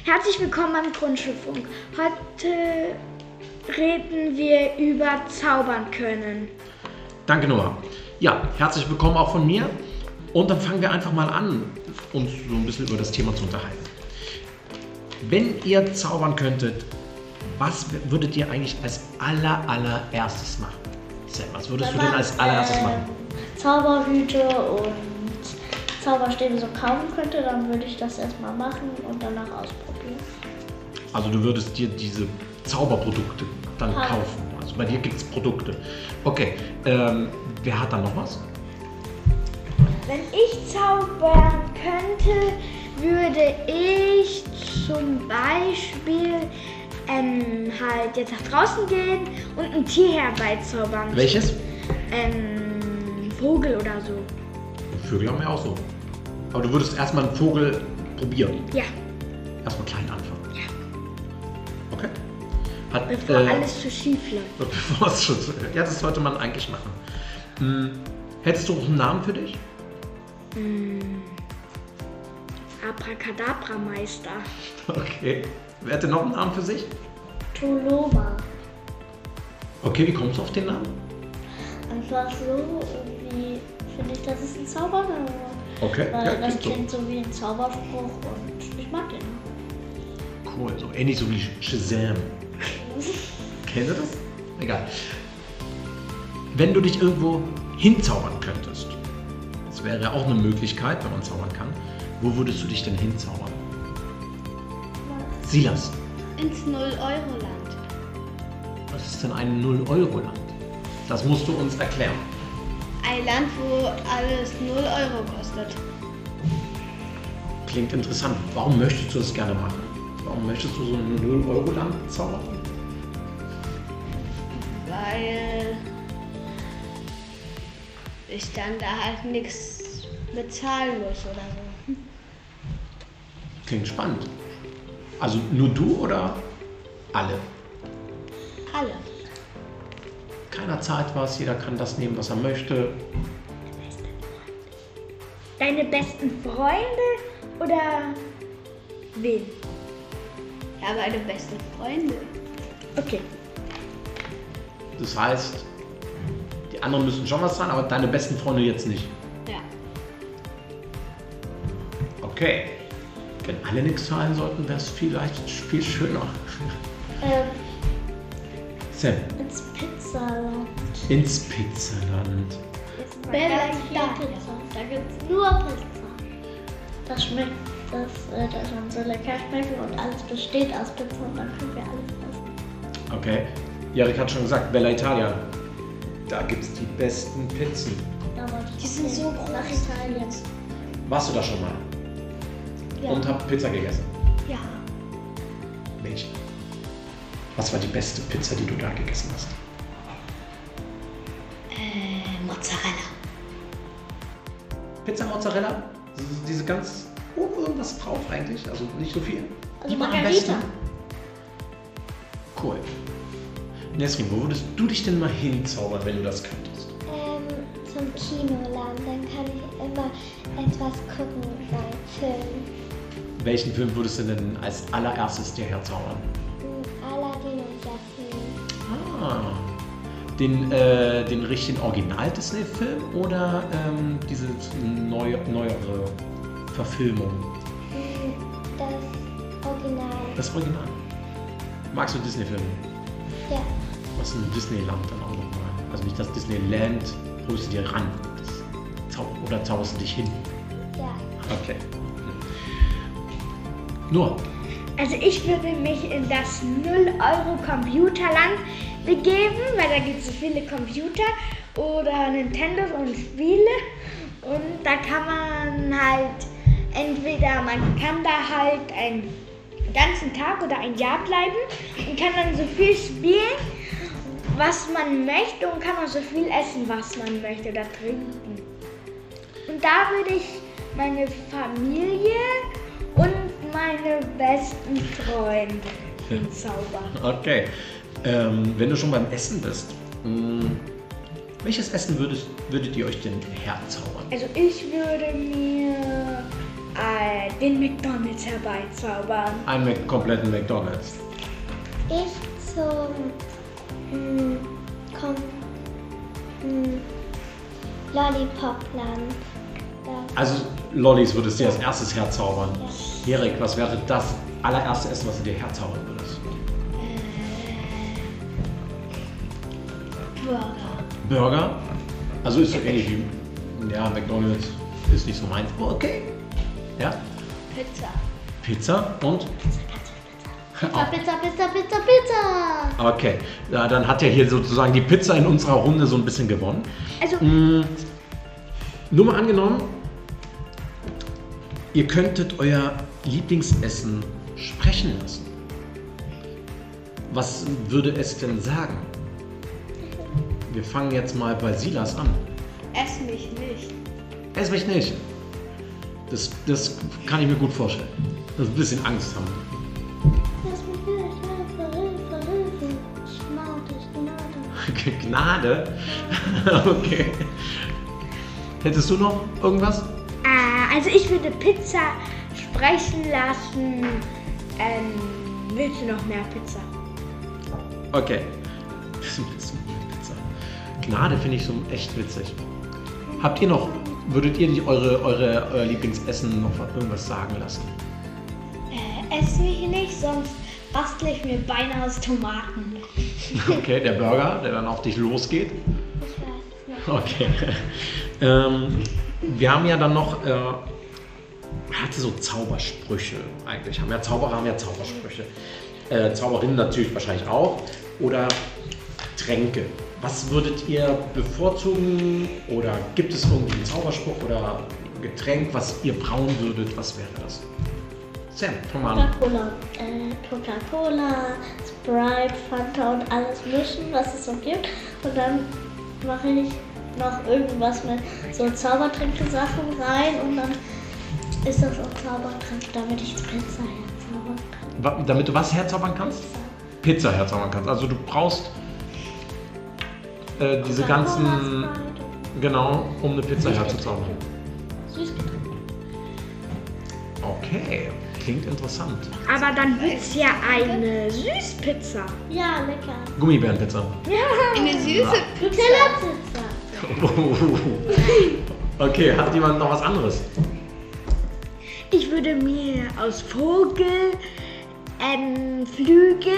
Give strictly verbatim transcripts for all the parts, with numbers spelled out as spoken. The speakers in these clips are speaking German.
Herzlich willkommen beim Grundschulfunk. Heute reden wir über Zaubern können. Danke, Noah. Ja, herzlich willkommen auch von mir. Und dann fangen wir einfach mal an, uns so ein bisschen über das Thema zu unterhalten. Wenn ihr zaubern könntet, was würdet ihr eigentlich als aller, allererstes machen? Sam, was würdest Wenn du denn man, als allererstes ähm, machen? Zauberhüte und Zauberstäbe so kaufen könnte, dann würde ich das erstmal machen und danach ausprobieren. Also du würdest dir diese Zauberprodukte dann Ja. kaufen. Also bei dir gibt es Produkte. Okay, ähm, wer hat dann noch was? Wenn ich zaubern könnte, würde ich zum Beispiel ähm, halt jetzt nach draußen gehen und ein Tier herbeizaubern. Welches? Ähm, Vogel oder so. Vögel haben wir auch so. Aber du würdest erstmal einen Vogel probieren. Ja, Erstmal klein anfangen. Ja. Okay. Hat, bevor äh, alles zu schief läuft. Bevor es schon. Ja, das sollte man eigentlich machen. Hm, hättest du auch einen Namen für dich? Hm. Abracadabra-Meister. Okay. Wer hätte noch einen Namen für sich? Toloma. Okay, wie kommst du auf den Namen? Einfach so, irgendwie finde ich, das ist ein Zaubername. Okay, Weil ja, das klingt so. klingt so wie ein Zauberspruch und ich mag den. Cool, so ähnlich so wie Shazam. Kennt ihr das? Egal. Wenn du dich irgendwo hinzaubern könntest, das wäre ja auch eine Möglichkeit, wenn man zaubern kann, wo würdest du dich denn hinzaubern? Silas, Ins null-Euro-Land. was ist denn ein null-Euro-Land? Das musst du uns erklären. Ein Land, wo alles null Euro kostet. Klingt interessant. Warum möchtest du das gerne machen? Warum möchtest du so ein null-Euro-Land zaubern? Weil ich dann da halt nichts bezahlen muss oder so. Klingt spannend. Also nur du oder alle? Alle. Keiner zahlt was, jeder kann das nehmen, was er möchte. Deine besten Freunde oder wen? Ja, meine besten Freunde. Okay. Das heißt, die anderen müssen schon was zahlen, aber deine besten Freunde jetzt nicht. Ja. Okay. Wenn alle nichts zahlen sollten, wäre es vielleicht viel schöner. Ähm, Sam, ins Pizzaland. ins Pizzaland. Jetzt mal Bella ganz viel Italia. Pizza. Da gibt es nur Pizza. Das schmeckt, das, äh, das kann so lecker schmecken und alles besteht aus Pizza und dann können wir alles essen. Okay. Jarek hat schon gesagt, Bella Italia. Da gibt es die besten Pizzen. Da wollte ich Die sind hin. so groß. Nach Italien. Warst du da schon mal? Ja. Und habt Pizza gegessen? Ja. Welche? Was war die beste Pizza, die du da gegessen hast? Äh, Mozzarella. Pizza Mozzarella? Das ist diese ganz ohne irgendwas drauf eigentlich, also nicht so viel. Also Die war am Margarita. besten. Cool. Nesrin, wo würdest du dich denn mal hinzaubern, wenn du das könntest? Ähm, zum Kinoland, dann kann ich immer etwas gucken beim Film. Welchen Film würdest du denn als allererstes dir herzaubern? Hm, Aladdin und Jasmin. Ah, den, äh, den richtigen Original-Disney-Film oder ähm, diese neu, neuere Verfilmung? Hm, Das Original. Das Original. Magst du Disney-Filme? Ja. Was ist ein Disneyland dann auch nochmal? Also nicht das Disneyland, holst du dir ran. Das zau oder zauberst du dich hin? Ja. Okay. Nur, Also ich würde mich in das null-Euro-Computerland begeben, weil da gibt es so viele Computer oder Nintendo und Spiele. Und da kann man halt entweder, man kann da halt einen ganzen Tag oder ein Jahr bleiben und kann dann so viel spielen, was man möchte und kann auch so viel essen, was man möchte oder trinken. Und da würde ich meine Familie und meine besten Freunde hinzaubern. okay. Ähm, wenn du schon beim Essen bist, mh, welches Essen würdest, würdet ihr euch denn herzaubern? Also ich würde mir äh, den McDonald's herbeizaubern. Einen Mac- kompletten McDonald's. Ich zum mh, komm, mh, Lollipopland. Da- Also Lollis würdest du dir als erstes herzaubern. Erik, was wäre das allererste Essen, was du dir herzaubern würdest? Burger. Burger? Also ist so ähnlich wie, ja, McDonald's ist nicht so meins. Oh, okay. Ja? Pizza. Pizza und? Pizza, Pizza, Pizza, Pizza, Pizza. Okay, ja, dann hat ja hier sozusagen die Pizza in unserer Runde so ein bisschen gewonnen. Also, Mm, nur mal angenommen, ihr könntet euer Lieblingsessen sprechen lassen. Was würde es denn sagen? Wir fangen jetzt mal bei Silas an. Ess mich nicht. Ess mich nicht. Das, das kann ich mir gut vorstellen. Das ein bisschen Angst haben. Lass mich nicht, Hilfe, Hilfe, Hilfe. Gnade, Gnade. Gnade? Okay. Hättest du noch irgendwas? äh, also ich würde Pizza sprechen lassen. Ähm, willst du noch mehr Pizza? Okay. Bisschen, bisschen Pizza. Gnade finde ich so echt witzig. Habt ihr noch, würdet ihr nicht eure, eure, euer Lieblingsessen noch irgendwas sagen lassen? Äh, ess mich nicht, sonst bastle ich mir Beine aus Tomaten. Okay, der Burger, der dann auf dich losgeht. Ich weiß es nicht. Okay. ähm, wir haben ja dann noch, äh, hatte so Zaubersprüche eigentlich. Haben ja Zauberer haben ja Zaubersprüche. Äh, Zauberinnen natürlich wahrscheinlich auch. Oder Tränke. Was würdet ihr bevorzugen? Oder gibt es irgendwie einen Zauberspruch oder ein Getränk, was ihr brauen würdet? Was wäre das? Sam, fang mal an. Coca-Cola. Äh, Coca-Cola, Sprite, Fanta und alles mischen, was es so gibt. Und dann mache ich noch irgendwas mit so Zaubertränke-Sachen rein und dann ist das auch Zaubertrank, damit ich Pizza herzaubern kann. Wa- Damit du was herzaubern kannst? Pizza herzaubern kannst. Also du brauchst äh, diese ganzen, Coca-Cola, Sprite genau, um eine Pizza herzuzaubern. und Süßgetränke. Okay, klingt interessant. Aber dann wird es ja eine Süßpizza. Ja, lecker. Gummibärenpizza. Eine süße Nutella-Pizza. Okay, hat jemand noch was anderes? Ich würde mir aus Vogel, ähm, Flügel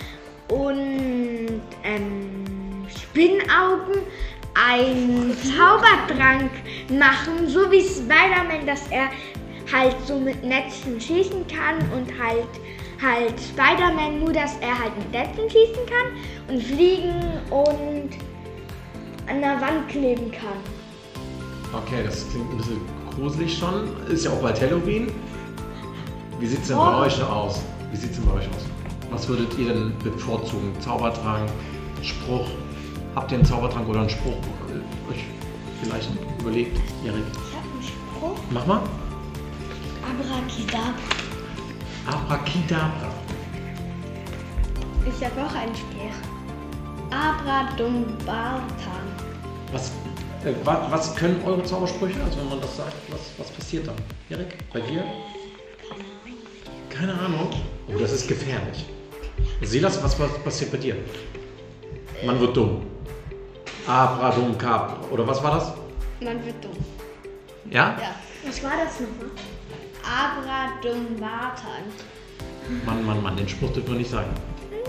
und ähm, Spinnaugen einen Zaubertrank machen, so wie Spider-Man, dass er halt so mit Netzen schießen kann und halt halt Spider-Man nur, dass er halt mit Netzen schießen kann und fliegen und an der Wand kleben kann. Okay, das klingt ein bisschen gruselig schon. Ist ja auch bald Halloween. Wie sieht es denn bei euch aus? Wie sieht's denn bei euch aus? Was würdet ihr denn bevorzugen? Zaubertrank, Spruch? Habt ihr einen Zaubertrank oder einen Spruch äh, euch vielleicht überlegt? Erik, Ich habe einen Spruch. mach mal. Abracadabra. Abracadabra. Ich habe auch einen Spruch. Abradumbatan. Was, äh, wa, was können eure Zaubersprüche? Also wenn man das sagt, was, was passiert dann? Erik, bei dir? Keine Ahnung. Oh, das ist gefährlich. Silas, was, was passiert bei dir? Man wird dumm. Abradumkabra. Oder was war das? Man wird dumm. Ja? Ja. Was war das nochmal? Abradumbatan. Mann, Mann, Mann, den Spruch dürfen wir nicht sagen.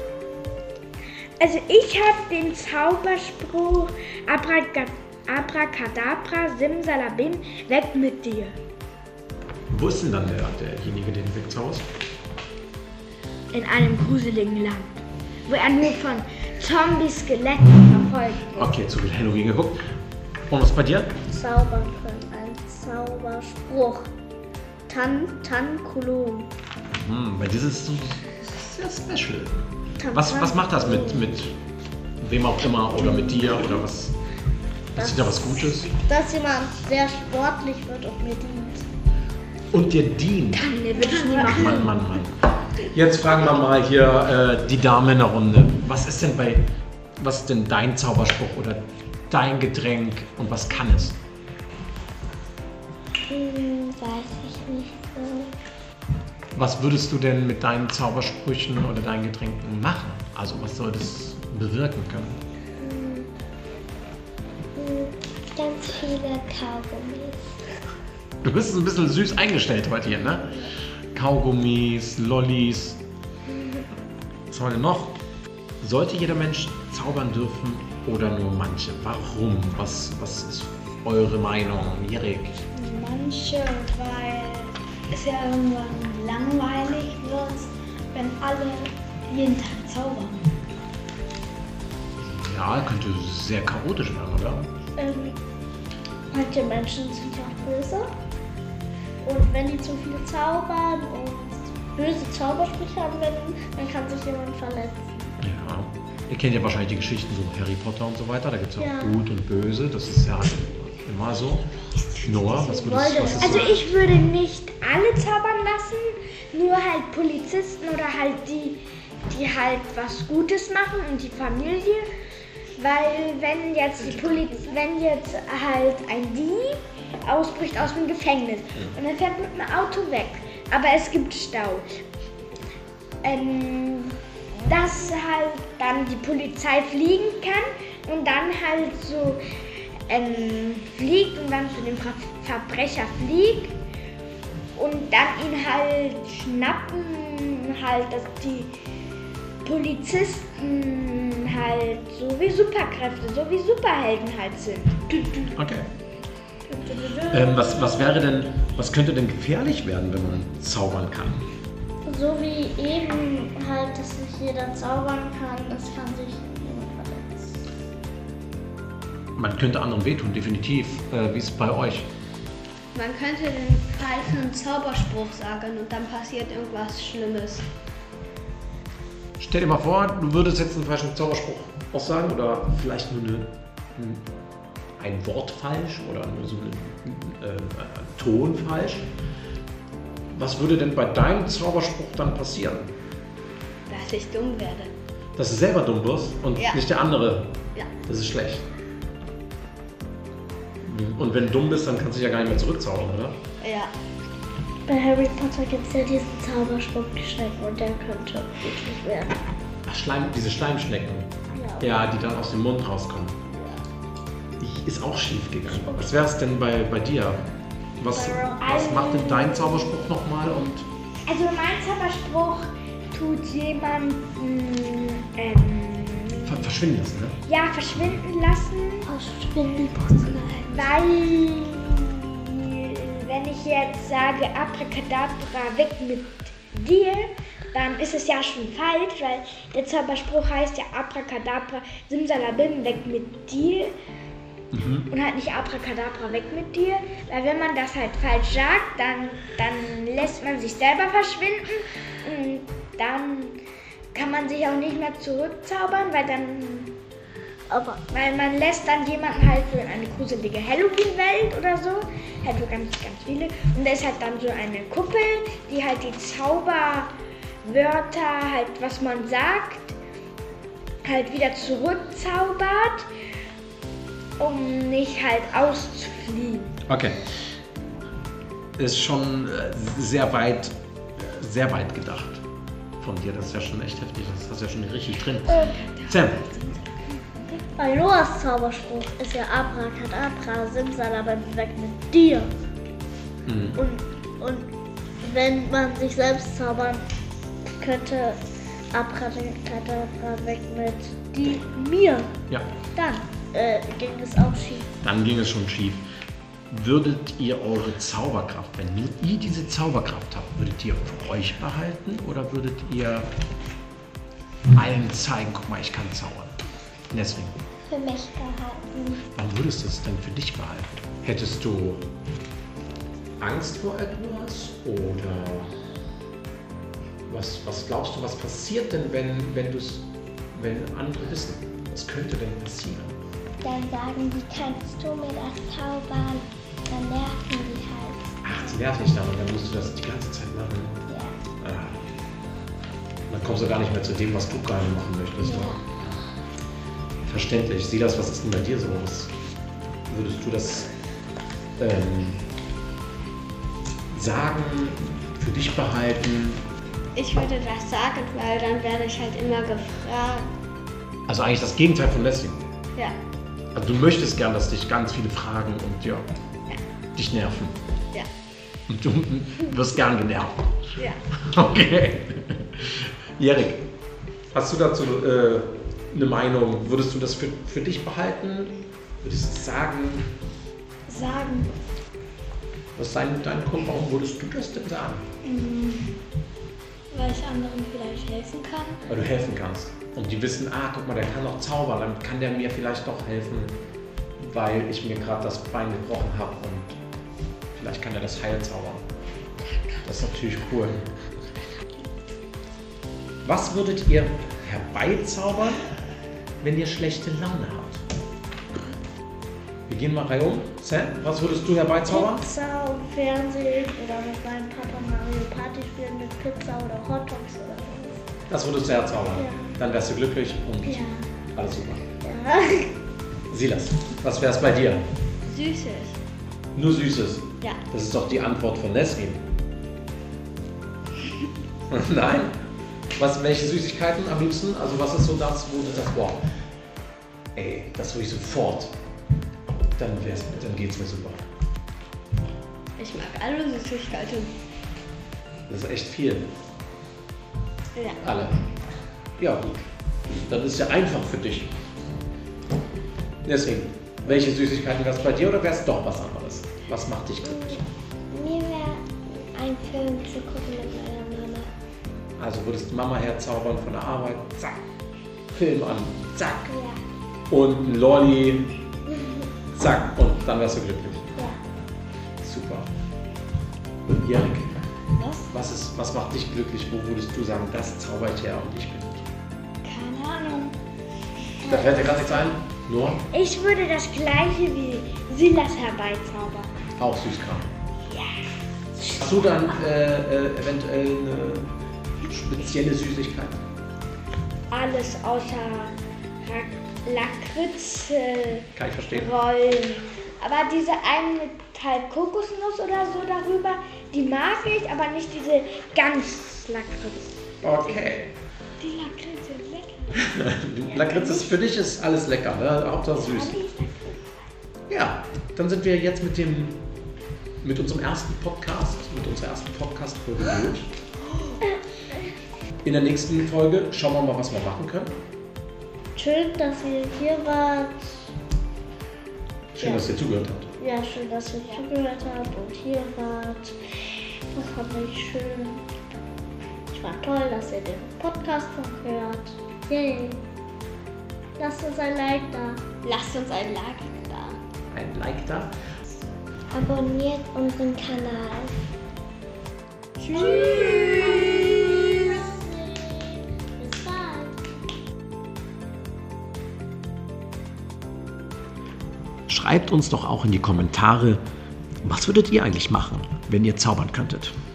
Also ich habe den Zauberspruch Abraca- Abracadabra, Simsalabim, weg mit dir. Wo ist denn dann der, derjenige, den du wegzauberst? In einem gruseligen Land, wo er nur von Zombies, Skeletten verfolgt wird. Okay, zu viel Halloween geguckt. Und was bei dir? Zaubern können. Ein Zauberspruch. Tan, Tankulum. Hm, weil das ist so sehr special. Was, was macht das mit, mit wem auch immer oder mit dir oder was? Ist da was Gutes? Dass jemand sehr sportlich wird und mir dient. Und dir dient. Nee, würde ich nie machen. Mann, Mann, Mann. Jetzt fragen wir mal hier äh, die Dame in der Runde. Was ist denn bei, was ist denn dein Zauberspruch oder dein Getränk und was kann es? Hm, weiß ich nicht so. Was würdest du denn mit deinen Zaubersprüchen oder deinen Getränken machen? Also was soll das bewirken können? Hm, hm, ganz viele Kaugummis. Du bist ein bisschen süß eingestellt heute hier, ne? Kaugummis, Lollis. Was haben wir denn noch? Sollte jeder Mensch zaubern dürfen oder nur manche? Warum? Was, was ist eure Meinung, Erik? Manche, weil es ja irgendwann langweilig wird, wenn alle jeden Tag zaubern. Ja, könnte sehr chaotisch werden, oder? Ähm, manche Menschen sind ja auch böse. Und wenn die zu viel zaubern und böse Zaubersprüche anwenden, dann kann sich jemand verletzen. Ja. Ihr kennt ja wahrscheinlich die Geschichten so Harry Potter und so weiter. Da gibt es ja auch Ja. Gut und Böse. Das ist ja immer so. Noah, was würdest du? Was ist Also so? ich würde nicht alle zaubern lassen, nur halt Polizisten oder halt die, die halt was Gutes machen und die Familie. Weil wenn jetzt die Poliz wenn jetzt halt ein Dieb ausbricht aus dem Gefängnis und er fährt mit dem Auto weg, aber es gibt Stau, ähm, dass halt dann die Polizei fliegen kann und dann halt so ähm, fliegt und dann zu dem Ver Verbrecher fliegt und dann ihn halt schnappen, halt, dass die Polizisten halt so wie Superkräfte, so wie Superhelden halt sind. Okay. Ähm, was, was wäre denn, was könnte denn gefährlich werden, wenn man zaubern kann? So wie eben halt, dass nicht jeder zaubern kann, das kann sich niemand verletzen. Man könnte anderen wehtun, definitiv. Äh, wie ist es bei euch? Man könnte den falschen Zauberspruch sagen und dann passiert irgendwas Schlimmes. Stell dir mal vor, du würdest jetzt einen falschen Zauberspruch aussagen oder vielleicht nur eine, ein Wort falsch oder nur so einen äh, Ton falsch. Was würde denn bei deinem Zauberspruch dann passieren? Dass ich dumm werde. Dass du selber dumm wirst und Ja. nicht der andere. Ja. Das ist schlecht. Und wenn du dumm bist, dann kannst du dich ja gar nicht mehr zurückzaubern, oder? Ja. Bei Harry Potter gibt es ja diesen Zauberspruch Schnecken und der könnte wirklich werden. Ach, Schleim, diese Schleimschnecken. Ja. Ja, die dann aus dem Mund rauskommen. Die ist auch schief gegangen. Was wäre es denn bei, bei dir? Was, was macht denn dein Zauberspruch nochmal? Und Also mein Zauberspruch tut jemanden ähm, ver verschwinden lassen, ne? ja, verschwinden lassen, Aus Schwindelpuzzle. weil wenn ich jetzt sage Abracadabra weg mit dir, dann ist es ja schon falsch, weil der Zauberspruch heißt ja Abracadabra Simsalabim weg mit dir. Mhm. Und halt nicht Abracadabra weg mit dir, weil wenn man das halt falsch sagt, dann, dann lässt man sich selber verschwinden und dann kann man sich auch nicht mehr zurückzaubern, weil dann, Aber weil man lässt dann jemanden halt für eine gruselige Halloween-Welt oder so, halt für ganz, ganz viele und da ist halt dann so eine Kuppel, die halt die Zauberwörter halt, was man sagt, halt wieder zurückzaubert, um nicht halt auszufliegen. Okay. Ist schon äh, sehr weit, sehr weit gedacht von dir. Das ist ja schon echt heftig. Das hast du ja schon richtig drin. Sam, bei Noahs Zauberspruch ist ja Abracadabra Simsalabim weg mit dir. mhm. Und, und wenn man sich selbst zaubern könnte, Abracadabra weg mit die, mir, ja, dann äh, ging es auch schief. dann ging es schon schief. Würdet ihr eure Zauberkraft, wenn nur ihr diese Zauberkraft habt, würdet ihr für euch behalten oder würdet ihr allen zeigen, guck mal, ich kann zaubern? Deswegen, Für mich gehalten. warum würdest du es denn für dich behalten? Hättest du Angst vor etwas oder was, was glaubst du, was passiert denn, wenn, wenn, du's, wenn andere wissen? Was könnte denn passieren? Dann sagen die, kannst du mir das zaubern? Dann nerven die halt. Ach, sie nervt dich dann und dann musst du das die ganze Zeit machen. Ja. Ah. Dann kommst du gar nicht mehr zu dem, was du gerne machen möchtest. Ja. Oder? Verständlich. Silas, was ist denn bei dir so? Was, würdest du das ähm, sagen, für dich behalten? Ich würde das sagen, weil dann werde ich halt immer gefragt. Also eigentlich das Gegenteil von lästig. Ja. Also du möchtest gern, dass dich ganz viele fragen und ja, Ja. dich nerven. Ja. Und du wirst gern genervt. Ja. Okay. Erik, hast du dazu äh, eine Meinung? Würdest du das für, für dich behalten? Würdest du sagen? Sagen. Was ist dein, dein Grund? Warum würdest du das denn sagen? Weil ich anderen vielleicht helfen kann. Weil du helfen kannst. Und die wissen, ah, guck mal, der kann doch zaubern, dann kann der mir vielleicht doch helfen, weil ich mir gerade das Bein gebrochen habe und vielleicht kann er das heil zaubern. Das ist natürlich cool. Was würdet ihr herbeizaubern, wenn ihr schlechte Laune habt? Wir gehen mal rein um. Sam, was würdest du herbeizaubern? Pizza und Fernsehen oder mit meinem Papa Mario Party spielen mit Pizza oder Hot Dogs oder so. Das würdest du herzaubern. Ja. Dann wärst du glücklich und Ja. alles super. Ja. Silas, was wär's bei dir? Süßes. Nur Süßes. Ja. Das ist doch die Antwort von Nesrin. Nein? Was, welche Süßigkeiten am liebsten? Also was ist so das, wo du sagst, boah, ey, das will ich sofort. Dann, wär's, dann geht's mir super. Ich mag alle Süßigkeiten. Das ist echt viel. Ja. Alle. Ja, gut. Dann ist ja einfach für dich. Deswegen, welche Süßigkeiten wär's bei dir oder wär's doch was anderes? Was macht dich glücklich? Mir wäre ein Film zu gucken mit meiner Mama. Also würdest Mama herzaubern von der Arbeit, zack, Film an, zack, Ja. und ein Lolli, zack, und dann wärst du glücklich. Ja. Super. Und Erik, Was? was, ist, was macht dich glücklich? Wo würdest du sagen, das zauber ich her und ich bin glücklich? Keine Ahnung. Da fällt dir gerade nichts ein? Nur Ich würde das gleiche wie Silas herbeizaubern. auch Süßkram. Ja. Hast du dann äh, äh, eventuell eine spezielle Süßigkeit? Alles außer Ra- Lakritz, äh, Kann ich verstehen. Rollen. Aber diese einen mit halt Kokosnuss oder so darüber, die mag ich, aber nicht diese ganz Lakritz. Okay. Die Lakritz sind lecker. Lakritz ist für dich ist alles lecker, ne? Hauptsache süß. Ja, dann sind wir jetzt mit dem mit unserem ersten Podcast, mit unserer ersten Podcast-Folge durch. In der nächsten Folge schauen wir mal, was wir machen können. Schön, dass ihr hier wart. Schön, Ja. dass ihr zugehört habt. Ja, schön, dass ihr zugehört habt und hier wart. Das fand ich schön. Ich fand toll, dass ihr den Podcast noch hört. Yay. Lasst uns ein Like da. Lasst uns ein Like da. Ein Like da. Abonniert unseren Kanal. Bis bald. Schreibt uns doch auch in die Kommentare, was würdet ihr eigentlich machen, wenn ihr zaubern könntet?